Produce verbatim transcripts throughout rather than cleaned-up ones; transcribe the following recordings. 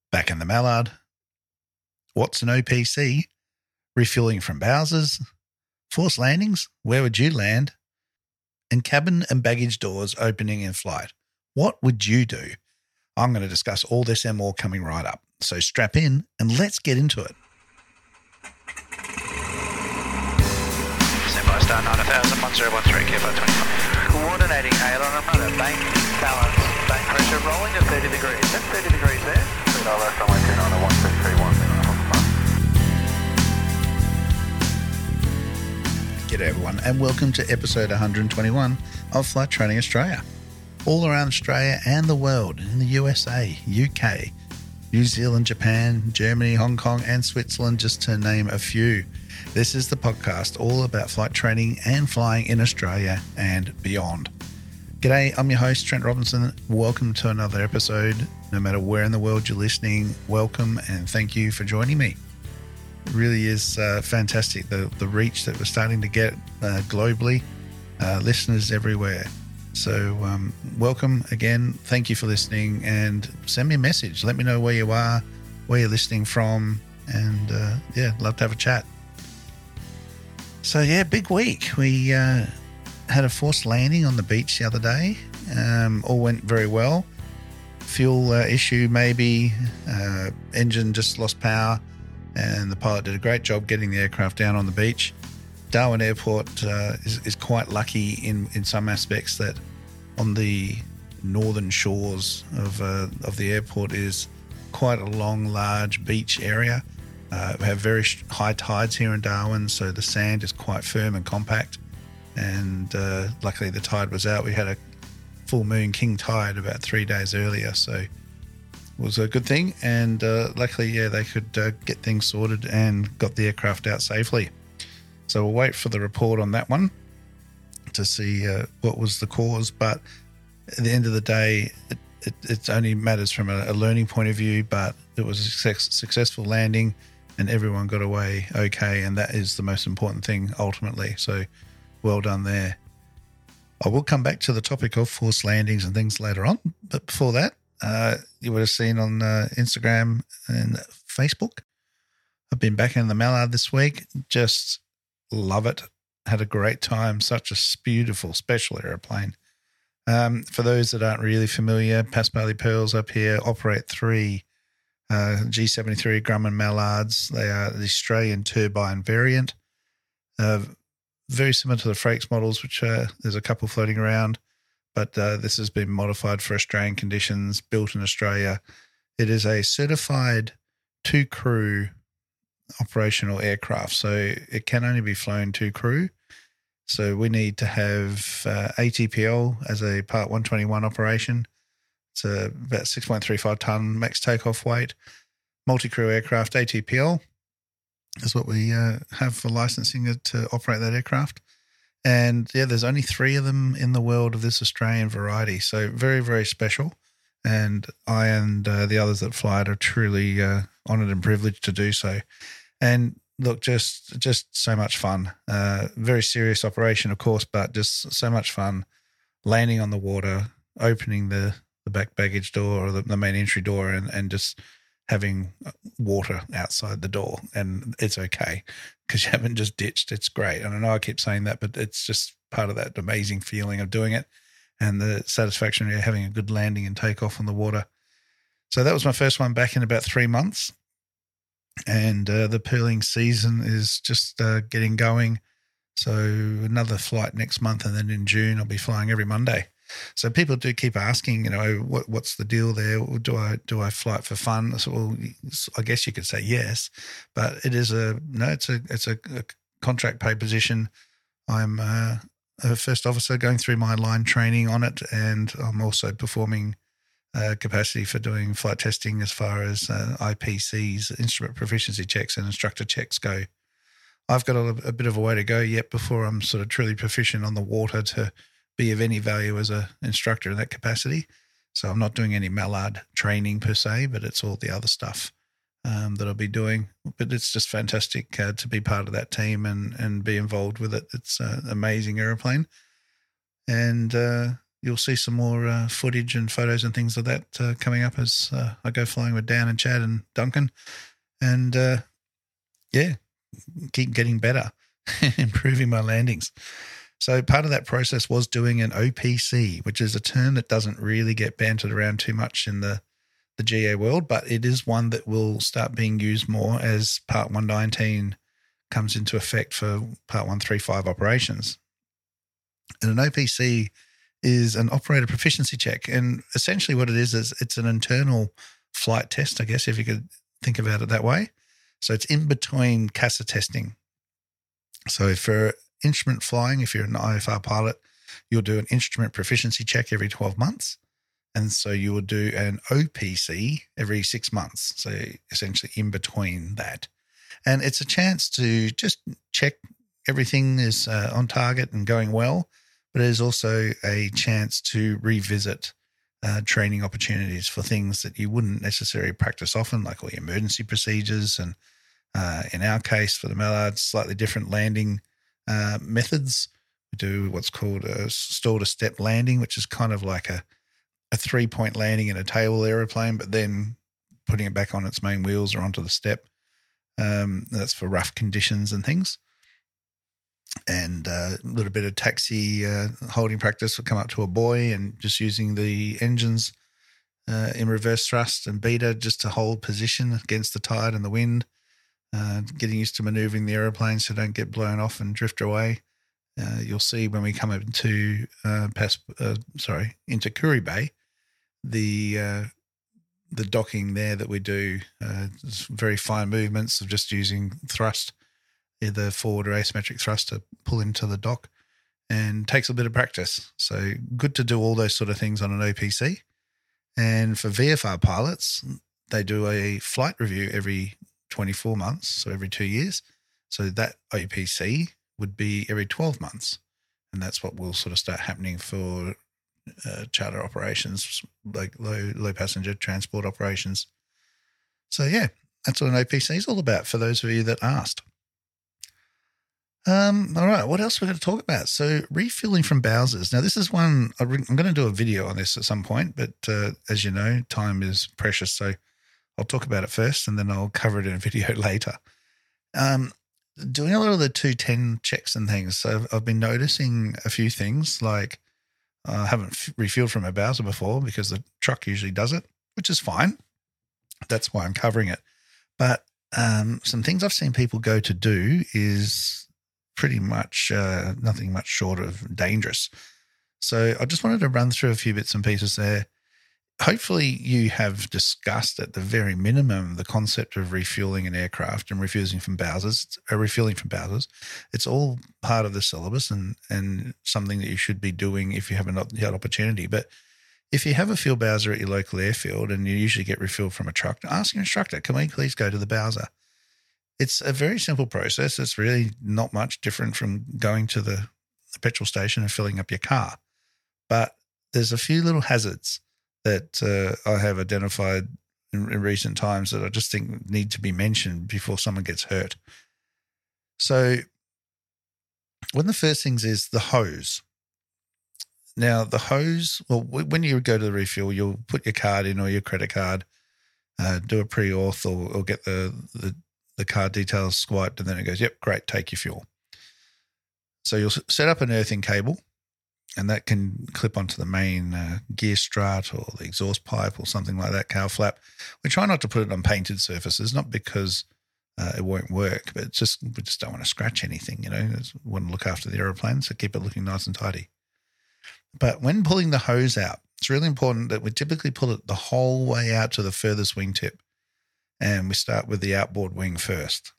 Back in the Mallard. What's an O P C? Refueling from Bowsers. Forced landings? Where would you land? And cabin and baggage doors opening in flight. What would you do? I'm going to discuss all this and more coming right up. So strap in and let's get into it. Standby star nine thousand, one zero one three, K five twenty-five. Coordinating aileron and rudder, bank, balance, bank pressure, rolling to thirty degrees. That's thirty degrees there. three dollars, runway two nine one two three one. G'day everyone and welcome to episode one hundred twenty-one of Flight Training Australia. All around Australia and the world, in the U S A, U K, New Zealand, Japan, Germany, Hong Kong and Switzerland, just to name a few. This is the podcast all about flight training and flying in Australia and beyond. G'day, I'm your host, Trent Robinson. Welcome to another episode. No matter where in the world you're listening, welcome and thank you for joining me. It really is uh, fantastic, the, the reach that we're starting to get uh, globally, uh, listeners everywhere. So um, welcome again. Thank you for listening and send me a message. Let me know where you are, where you're listening from, and uh, yeah, love to have a chat. So yeah, big week. We uh, had a forced landing on the beach the other day. Um, all went very well. Fuel uh, issue maybe, uh, engine just lost power, and the pilot did a great job getting the aircraft down on the beach. Darwin Airport uh, is, is quite lucky in, in some aspects that on the northern shores of uh, of the airport is quite a long, large beach area. Uh, we have very high tides here in Darwin, so the sand is quite firm and compact. And uh, luckily the tide was out. We had a full moon king tide about three days earlier, so it was a good thing. And uh, luckily, yeah, they could uh, get things sorted and got the aircraft out safely. So we'll wait for the report on that one to see uh, what was the cause. But at the end of the day, it, it, it only matters from a, a learning point of view, but it was a success, successful landing and everyone got away okay. And that is the most important thing ultimately. So well done there. I will come back to the topic of forced landings and things later on. But before that, uh, you would have seen on uh, Instagram and Facebook, I've been back in the Mallard this week. Just love it. Had a great time. Such a beautiful, special aeroplane. Um, for those that aren't really familiar, Paspali Pearls up here operate three uh, G seventy-three Grumman Mallards. They are the Australian turbine variant. Uh, very similar to the Frakes models, which uh, there's a couple floating around, but uh, this has been modified for Australian conditions, built in Australia. It is a certified two-crew operational aircraft, so it can only be flown two crew. So we need to have uh, A T P L as a Part one twenty-one operation. It's a, about six point three five tonne max takeoff weight. Multi-crew aircraft, A T P L is what we uh, have for licensing to operate that aircraft. And yeah, there's only three of them in the world of this Australian variety. So very, very special. And I and uh, the others that fly it are truly uh, honoured and privileged to do so. And look, just just so much fun. Uh, very serious operation, of course, but just so much fun landing on the water, opening the, the back baggage door or the, the main entry door and, and just having water outside the door. And it's okay because you haven't just ditched. It's great. And I know I keep saying that, but it's just part of that amazing feeling of doing it and the satisfaction of having a good landing and takeoff on the water. So that was my first one back in about three months. And uh, the pearling season is just uh, getting going. So another flight next month, and then in June I'll be flying every Monday. So people do keep asking, you know, what what's the deal there? Do I do I fly it for fun? So, well, I guess you could say yes, but it is a no. It's a it's a, a contract pay position. I'm uh, a first officer going through my line training on it, and I'm also performing Uh, capacity for doing flight testing as far as uh, I P Cs, instrument proficiency checks and instructor checks go. I've got a, a bit of a way to go yet before I'm sort of truly proficient on the water to be of any value as an instructor in that capacity. So I'm not doing any Mallard training per se, but it's all the other stuff um, that I'll be doing. But it's just fantastic uh, to be part of that team and, and be involved with it. It's an amazing aeroplane. And uh, you'll see some more uh, footage and photos and things of that uh, coming up as uh, I go flying with Dan and Chad and Duncan. And, uh, yeah, keep getting better, improving my landings. So part of that process was doing an O P C, which is a term that doesn't really get bantered around too much in the, the G A world, but it is one that will start being used more as Part one nineteen comes into effect for Part one thirty-five operations. And an O P C is an operator proficiency check. And essentially what it is, is it's an internal flight test, I guess, if you could think about it that way. So it's in between C A S A testing. So if for instrument flying, if you're an I F R pilot, you'll do an instrument proficiency check every twelve months. And so you will do an O P C every six months. So essentially in between that. And it's a chance to just check everything is uh, on target and going well, but it is also a chance to revisit uh, training opportunities for things that you wouldn't necessarily practice often, like all your emergency procedures. And uh, in our case, for the Mallards, slightly different landing uh, methods. We do what's called a stall-to-step landing, which is kind of like a a three-point landing in a tail aeroplane, but then putting it back on its main wheels or onto the step. Um, that's for rough conditions and things. And uh, a little bit of taxi uh, holding practice will come up to a buoy and just using the engines uh, in reverse thrust and beta just to hold position against the tide and the wind, uh, getting used to maneuvering the aeroplane so don't get blown off and drift away. Uh, you'll see when we come into uh, Pas- uh, sorry into Kuri Bay, the uh, the docking there that we do, uh, very fine movements of just using thrust, either forward or asymmetric thrust to pull into the dock, and takes a bit of practice. So good to do all those sort of things on an O P C. And for V F R pilots, they do a flight review every twenty-four months, so every two years. So that O P C would be every twelve months. And that's what will sort of start happening for uh, charter operations, like low low passenger transport operations. So, yeah, that's what an O P C is all about for those of you that asked. Um, all right, what else are we going to talk about? So refueling from Bowsers. Now, this is one, I'm going to do a video on this at some point, but uh, as you know, time is precious. So I'll talk about it first and then I'll cover it in a video later. Um, doing a lot of the two ten checks and things. So I've been noticing a few things, like I haven't refueled from a Bowser before because the truck usually does it, which is fine. That's why I'm covering it. But um, some things I've seen people go to do is pretty much uh, nothing much short of dangerous. So I just wanted to run through a few bits and pieces there. Hopefully you have discussed at the very minimum the concept of refueling an aircraft and refueling from Bowsers, uh, refueling from Bowsers. It's all part of the syllabus and, and something that you should be doing if you haven't had opportunity. But if you have a fuel Bowser at your local airfield and you usually get refueled from a truck, ask your instructor, can we please go to the Bowser? It's a very simple process. It's really not much different from going to the, the petrol station and filling up your car. But there's a few little hazards that uh, I have identified in, in recent times that I just think need to be mentioned before someone gets hurt. So one of the first things is the hose. Now, the hose, well, when you go to the refuel, you'll put your card in or your credit card, uh, do a pre-auth or, or get the, the, the card details swiped, and then it goes, yep, great, take your fuel. So you'll set up an earthing cable, and that can clip onto the main uh, gear strut or the exhaust pipe or something like that, cowl flap. We try not to put it on painted surfaces, not because uh, it won't work, but it's just we just don't want to scratch anything, you know. We want to look after the aeroplane, so keep it looking nice and tidy. But when pulling the hose out, it's really important that we typically pull it the whole way out to the furthest wingtip, and we start with the outboard wing first.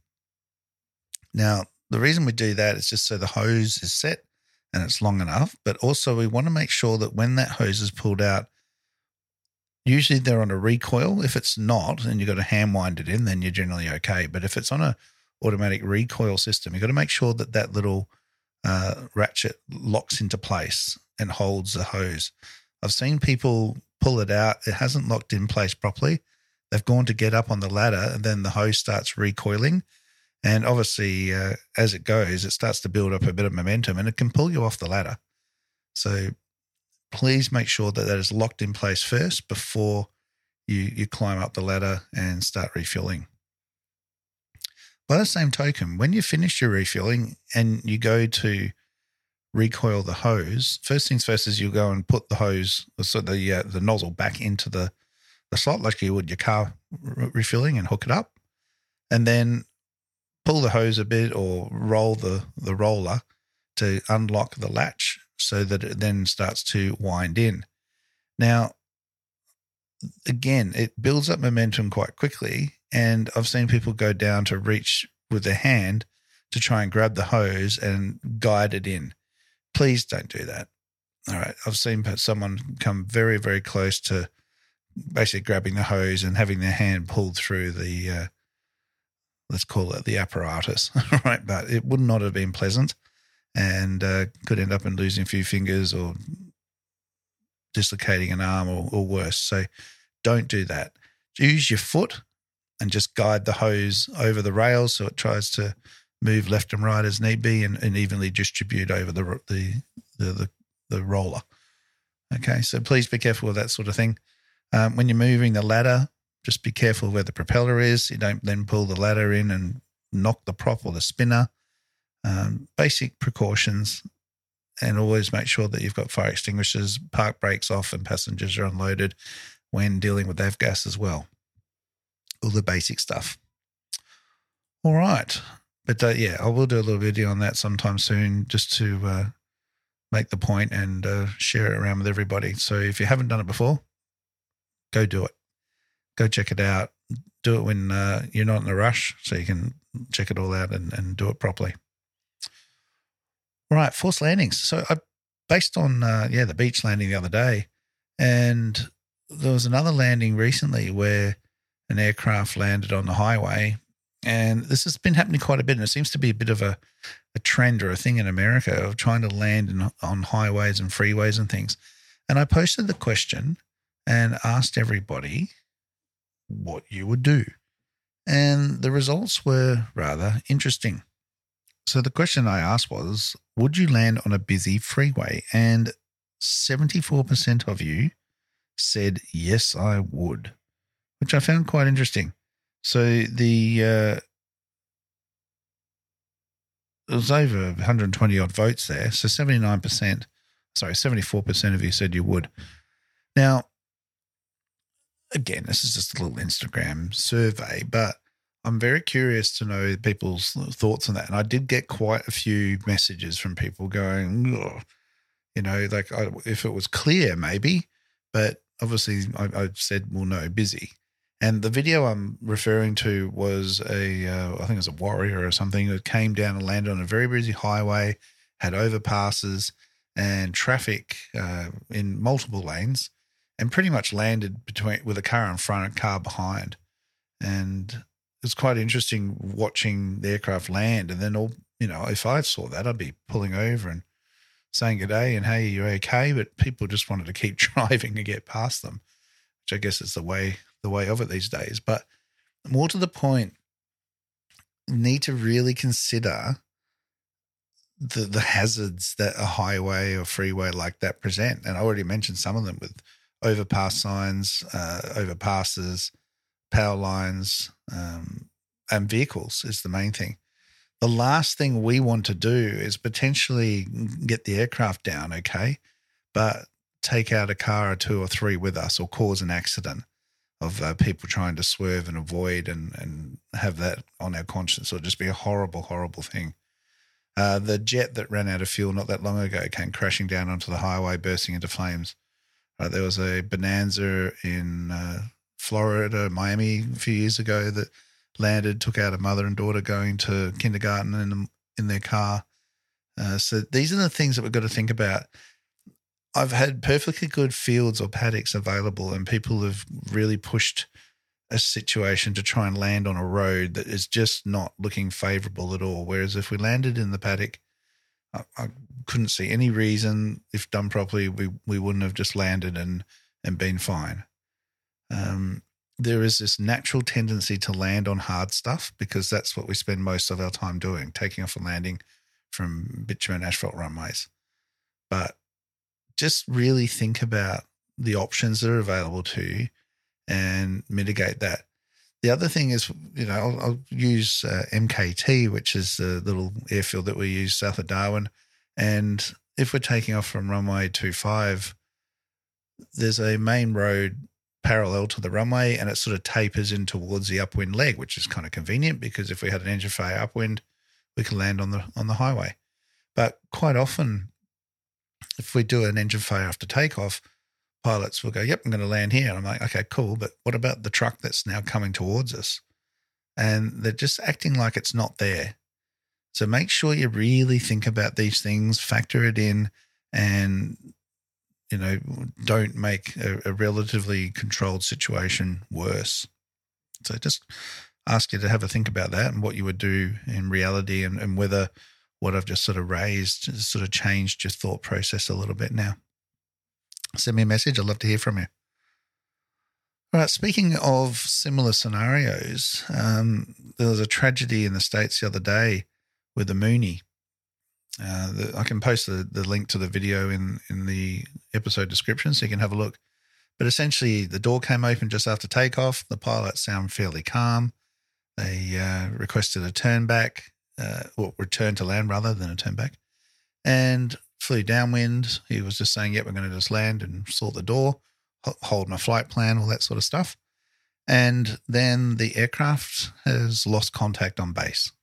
Now, the reason we do that is just so the hose is set and it's long enough, but also we want to make sure that when that hose is pulled out, usually they're on a recoil. If it's not, and you've got to hand wind it in, then you're generally okay. But if it's on a automatic recoil system, you've got to make sure that that little uh, ratchet locks into place and holds the hose. I've seen people pull it out. It hasn't locked in place properly. They've gone to get up on the ladder and then the hose starts recoiling. And obviously, uh, as it goes, it starts to build up a bit of momentum and it can pull you off the ladder. So please make sure that that is locked in place first before you, you climb up the ladder and start refueling. By the same token, when you finish your refueling and you go to recoil the hose, first things first is you go and put the hose, so the uh, the nozzle back into the, the slot like you would your car refueling, and hook it up, and then pull the hose a bit or roll the, the roller to unlock the latch so that it then starts to wind in. Now, again, it builds up momentum quite quickly, and I've seen people go down to reach with their hand to try and grab the hose and guide it in. Please don't do that. All right. I've seen someone come very, very close to basically grabbing the hose and having their hand pulled through the, uh, let's call it the apparatus, right? But it would not have been pleasant, and uh, could end up in losing a few fingers or dislocating an arm or, or worse. So don't do that. Use your foot and just guide the hose over the rails so it tries to move left and right as need be, and, and evenly distribute over the, the the the the roller. Okay, so please be careful with that sort of thing. Um, when you're moving the ladder, just be careful where the propeller is. You don't then pull the ladder in and knock the prop or the spinner. Um, basic precautions, and always make sure that you've got fire extinguishers, park brakes off, and passengers are unloaded when dealing with avgas as well. All the basic stuff. All right. But, uh, yeah, I will do a little video on that sometime soon, just to uh, make the point and uh, share it around with everybody. So if you haven't done it before, go do it. Go check it out. Do it when uh, you're not in a rush, so you can check it all out and, and do it properly. All right, forced landings. So I based on, uh, yeah, the beach landing the other day, and there was another landing recently where an aircraft landed on the highway, and this has been happening quite a bit, and it seems to be a bit of a, a trend or a thing in America of trying to land in, on highways and freeways and things. And I posted the question and asked everybody what you would do. And the results were rather interesting. So the question I asked was, would you land on a busy freeway? And seventy-four percent of you said, yes, I would, which I found quite interesting. So the uh, it was over one hundred twenty odd votes there. So seventy-nine percent, sorry, seventy-four percent of you said you would. Now, again, this is just a little Instagram survey, but I'm very curious to know people's thoughts on that. And I did get quite a few messages from people going, ugh. You know, like I, if it was clear, maybe, but obviously I, I said, well, no, busy. And the video I'm referring to was a, uh, I think it was a Warrior or something that came down and landed on a very busy highway, had overpasses and traffic uh, in multiple lanes, and pretty much landed between with a car in front and a car behind. And it's quite interesting watching the aircraft land. And then all, you know, if I saw that, I'd be pulling over and saying good day and, hey, you're okay. But people just wanted to keep driving and get past them, which I guess is the way, the way of it these days. But more to the point, need to really consider the the hazards that a highway or freeway like that present. And I already mentioned some of them with overpass signs, uh, overpasses, power lines, um, and vehicles is the main thing. The last thing we want to do is potentially get the aircraft down, okay, but take out a car or two or three with us or cause an accident of uh, people trying to swerve and avoid and, and have that on our conscience. It'll just be a horrible, horrible thing. Uh, the jet that ran out of fuel not that long ago came crashing down onto the highway, bursting into flames. Uh, there was a Bonanza in uh, Florida, Miami a few years ago that landed, took out a mother and daughter going to kindergarten in, in their car. Uh, so these are the things that we've got to think about. I've had perfectly good fields or paddocks available, and people have really pushed a situation to try and land on a road that is just not looking favourable at all. Whereas if we landed in the paddock, I, I couldn't see any reason, if done properly, we, we wouldn't have just landed and, and been fine. Um, there is this natural tendency to land on hard stuff because that's what we spend most of our time doing, taking off and landing from bitumen asphalt runways. But just really think about the options that are available to you and mitigate that. The other thing is, you know, I'll, I'll use uh, M K T, which is the little airfield that we use south of Darwin. And if we're taking off from runway two five, there's a main road parallel to the runway, and it sort of tapers in towards the upwind leg, which is kind of convenient because if we had an engine failure upwind, we can land on the on the highway. But quite often, if we do an engine failure after takeoff, pilots will go, yep, I'm going to land here. And I'm like, okay, cool. But what about the truck that's now coming towards us? And they're just acting like it's not there. So make sure you really think about these things, factor it in, and, you know, don't make a, a relatively controlled situation worse. So just ask you to have a think about that and what you would do in reality, and, and whether what I've just sort of raised has sort of changed your thought process a little bit now. Send me a message. I'd love to hear from you. All right, speaking of similar scenarios, um, there was a tragedy in the States the other day with the Mooney. Uh, the, I can post the, the link to the video in, in the episode description so you can have a look. But essentially, the door came open just after takeoff. The pilots sound fairly calm. They uh, requested a turn back, uh, or return to land rather than a turn back, and flew downwind. He was just saying, yep, we're going to just land and sort the door, hold my flight plan, all that sort of stuff. And then the aircraft has lost contact on base.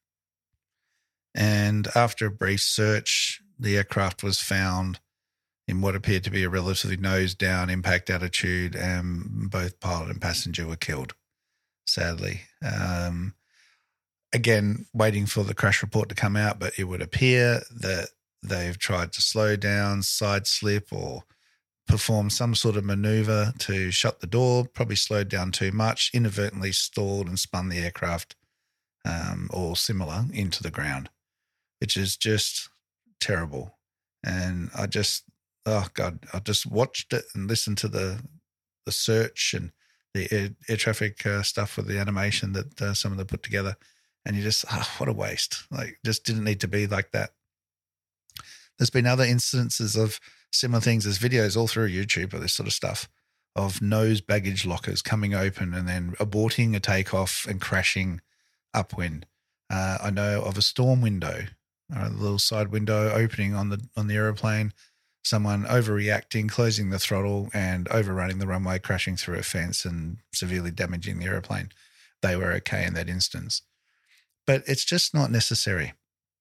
And after a brief search, the aircraft was found in what appeared to be a relatively nose-down impact attitude, and both pilot and passenger were killed, sadly. Um, again, waiting for the crash report to come out, but it would appear that they've tried to slow down, side slip, or perform some sort of maneuver to shut the door, probably slowed down too much, inadvertently stalled and spun the aircraft um, or similar into the ground, which is just terrible. And I just, oh God, I just watched it and listened to the the search and the air, air traffic uh, stuff with the animation that uh, some of them put together. And you just, oh, what a waste. Like, just didn't need to be like that. There's been other instances of similar things. There's videos all through YouTube of this sort of stuff, of nose baggage lockers coming open and then aborting a takeoff and crashing upwind. Uh, I know of a storm window, a little side window opening on the on the aeroplane, someone overreacting, closing the throttle and overrunning the runway, crashing through a fence and severely damaging the aeroplane. They were okay in that instance. But it's just not necessary.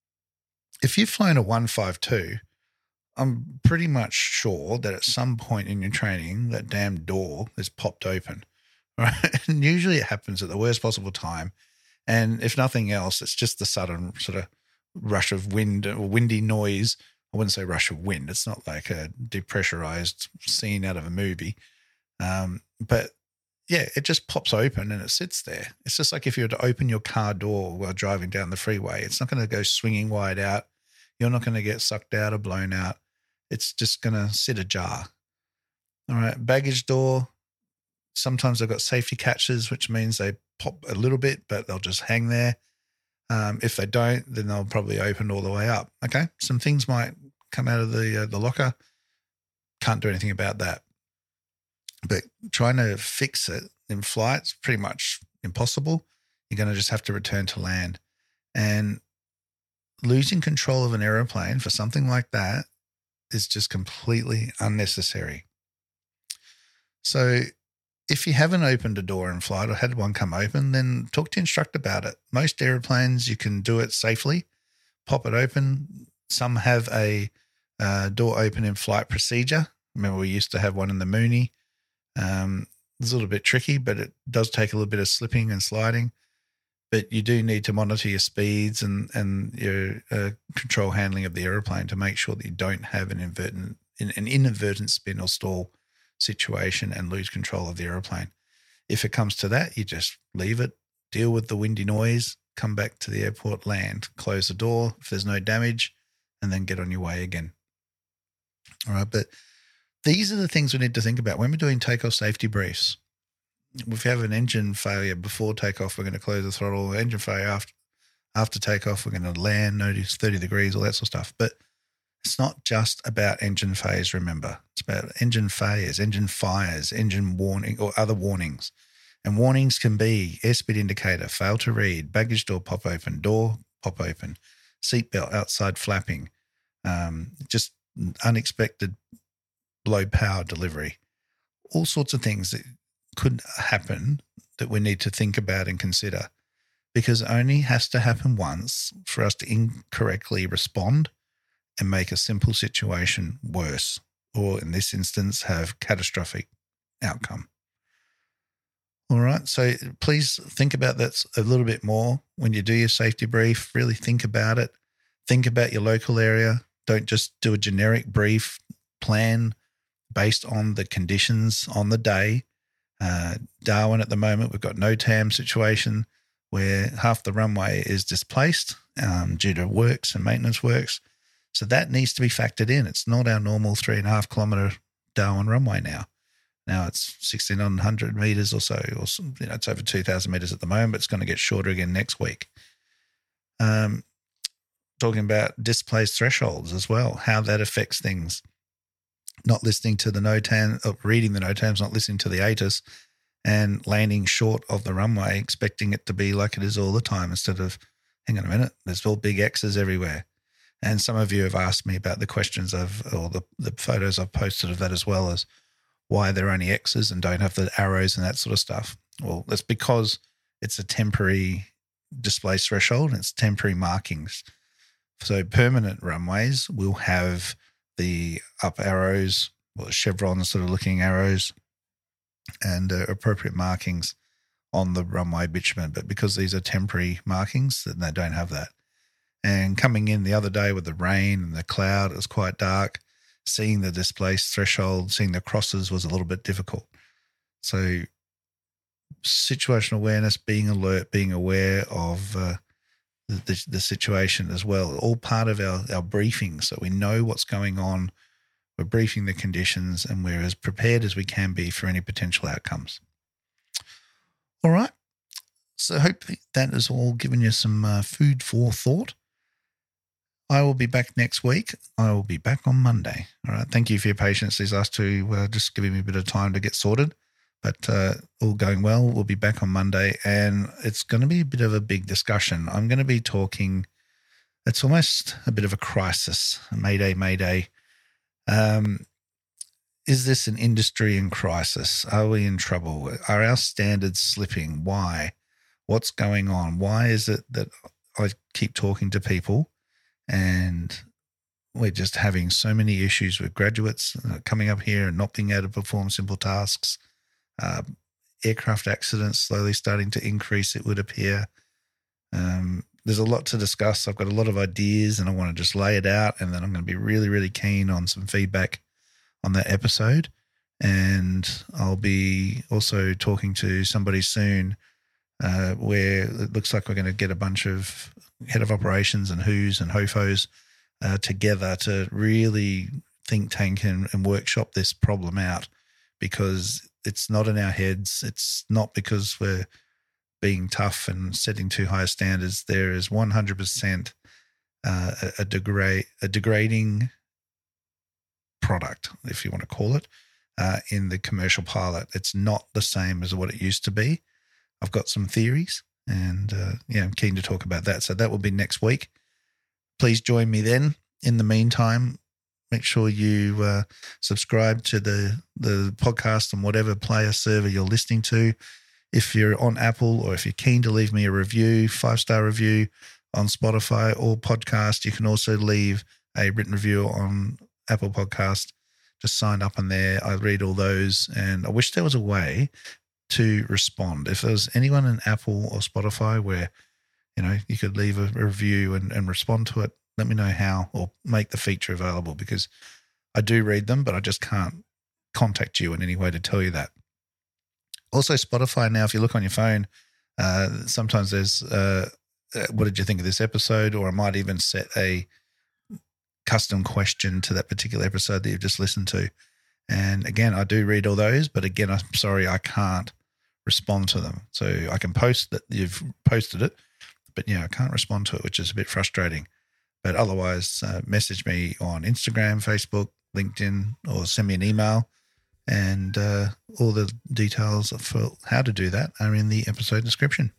If you've flown a one five two, I'm pretty much sure that at some point in your training, that damn door is popped open, right? And usually it happens at the worst possible time. And if nothing else, it's just the sudden sort of rush of wind or windy noise. I wouldn't say rush of wind. It's not like a depressurized scene out of a movie. Um, but yeah, it just pops open and it sits there. It's just like if you were to open your car door while driving down the freeway, it's not going to go swinging wide out. You're not going to get sucked out or blown out. It's just going to sit ajar. All right, baggage door. Sometimes they've got safety catches, which means they pop a little bit, but they'll just hang there. Um, if they don't, then they'll probably open all the way up. Okay, some things might come out of the uh, the locker. Can't do anything about that. But trying to fix it in flight is pretty much impossible. You're going to just have to return to land. And losing control of an aeroplane for something like that is just completely unnecessary. So if you haven't opened a door in flight or had one come open, then talk to your instructor about it. Most airplanes, you can do it safely, pop it open. Some have a uh, door open in flight procedure. Remember, we used to have one in the Mooney. Um, it's a little bit tricky, but it does take a little bit of slipping and sliding. But you do need to monitor your speeds and, and your uh, control handling of the aeroplane to make sure that you don't have an inadvertent, an inadvertent spin or stall situation and lose control of the aeroplane. If it comes to that, you just leave it, deal with the windy noise, come back to the airport, land, close the door if there's no damage, and then get on your way again. All right, but these are the things we need to think about when we're doing takeoff safety briefs. If you have an engine failure before takeoff, we're going to close the throttle. Engine failure after after takeoff, we're going to land, notice thirty degrees, all that sort of stuff. But It's not just about engine failures, remember. It's about engine failures, engine fires, engine warning or other warnings. And warnings can be airspeed indicator, fail to read, baggage door pop open, door pop open, seatbelt outside flapping, um, just unexpected low power delivery. All sorts of things that could happen that we need to think about and consider, because it only has to happen once for us to incorrectly respond and make a simple situation worse, or in this instance, have catastrophic outcome. All right, so please think about that a little bit more when you do your safety brief. Really think about it. Think about your local area. Don't just do a generic brief. Plan based on the conditions on the day. Uh, Darwin at the moment, we've got no T A M situation where half the runway is displaced um, due to works and maintenance works. So that needs to be factored in. It's not our normal three and a half kilometre Darwin runway now. Now it's sixteen hundred metres or so, or some, you know, it's over two thousand metres at the moment, but it's going to get shorter again next week. Um, talking about displaced thresholds as well, how that affects things. Not listening to the NOTAM, or reading the NOTAMs, not listening to the A T I S, and landing short of the runway, expecting it to be like it is all the time instead of, hang on a minute, there's all big X's everywhere. And some of you have asked me about the questions of, or the, the photos I've posted of that, as well as why they're only X's and don't have the arrows and that sort of stuff. Well, that's because it's a temporary displaced threshold and it's temporary markings. So permanent runways will have the up arrows, or chevron sort of looking arrows, and uh, appropriate markings on the runway bitumen. But because these are temporary markings, then they don't have that. And coming in the other day with the rain and the cloud, it was quite dark. Seeing the displaced threshold, seeing the crosses was a little bit difficult. So situational awareness, being alert, being aware of uh, the, the, the situation as well, all part of our, our briefing, so we know what's going on. We're briefing the conditions and we're as prepared as we can be for any potential outcomes. All right. So hopefully that has all given you some uh, food for thought. I will be back next week. I will be back on Monday. All right. Thank you for your patience these last two, uh, just giving me a bit of time to get sorted. But uh, all going well. We'll be back on Monday, and it's going to be a bit of a big discussion. I'm going to be talking, it's almost a bit of a crisis, a mayday, mayday. Um, is this an industry in crisis? Are we in trouble? Are our standards slipping? Why? What's going on? Why is it that I keep talking to people and we're just having so many issues with graduates coming up here and not being able to perform simple tasks? Uh, aircraft accidents slowly starting to increase, it would appear. Um, there's a lot to discuss. I've got a lot of ideas and I want to just lay it out, and then I'm going to be really, really keen on some feedback on that episode. And I'll be also talking to somebody soon uh, where it looks like we're going to get a bunch of head of operations and who's and hofos uh, together to really think tank and, and workshop this problem out, because it's not in our heads. It's not because we're being tough and setting too high standards. There is one hundred percent uh, a, a, degrade, a degrading product, if you want to call it, uh, in the commercial pilot. It's not the same as what it used to be. I've got some theories, and uh, yeah, I'm keen to talk about that. So that will be next week. Please join me then. In the meantime, make sure you uh, subscribe to the, the podcast on whatever player server you're listening to. If you're on Apple, or if you're keen to leave me a review, five-star review on Spotify or podcast, you can also leave a written review on Apple Podcast. Just sign up on there. I read all those, and I wish there was a way to respond. If there's anyone in Apple or Spotify where, you know, you could leave a review and, and respond to it, let me know how, or make the feature available, because I do read them, but I just can't contact you in any way to tell you that. Also, Spotify now, if you look on your phone, uh, sometimes there's, uh, what did you think of this episode? Or I might even set a custom question to that particular episode that you've just listened to. And again, I do read all those, but again, I'm sorry, I can't respond to them. So I can post that you've posted it, but yeah, I can't respond to it, which is a bit frustrating. But otherwise, uh, message me on Instagram, Facebook, LinkedIn, or send me an email. And uh, all the details for how to do that are in the episode description.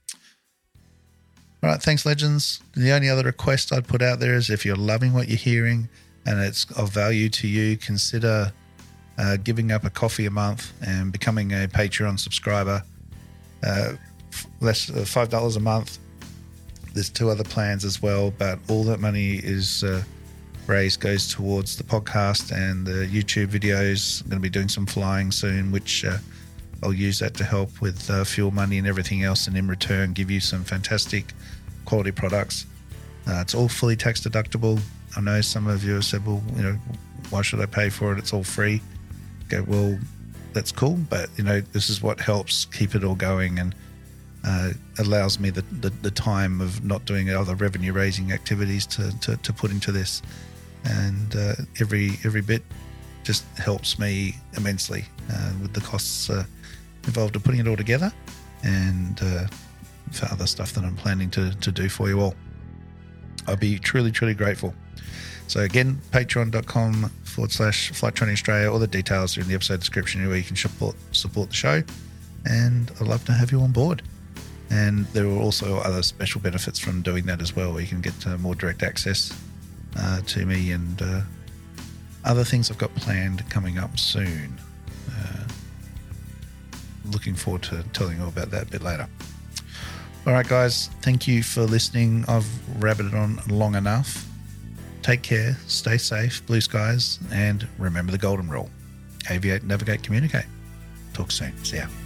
All right, thanks, legends. The only other request I'd put out there is if you're loving what you're hearing and it's of value to you, consider uh, giving up a coffee a month and becoming a Patreon subscriber. Uh, less uh, five dollars a month. There's two other plans as well, but all that money is uh, raised goes towards the podcast and the YouTube videos. I'm going to be doing some flying soon, which uh, I'll use that to help with uh, fuel money and everything else, and in return give you some fantastic quality products. Uh, it's all fully tax deductible. I know some of you have said, well, you know, why should I pay for it? It's all free. Okay, well, that's cool, but you know, this is what helps keep it all going and uh, allows me the, the, the time of not doing other revenue raising activities to, to, to put into this. And uh, every every bit just helps me immensely uh, with the costs uh, involved in putting it all together and uh, for other stuff that I'm planning to, to do for you all. I'll be truly, truly grateful. So again, patreon.com forward slash Flight Training Australia. All the details are in the episode description where you can support, support the show. And I'd love to have you on board. And there are also other special benefits from doing that as well, where you can get uh, more direct access uh, to me and uh, other things I've got planned coming up soon. Uh, looking forward to telling you all about that a bit later. All right, guys, thank you for listening. I've rabbited on long enough. Take care, stay safe, blue skies, and remember the golden rule. Aviate, navigate, communicate. Talk soon. See ya.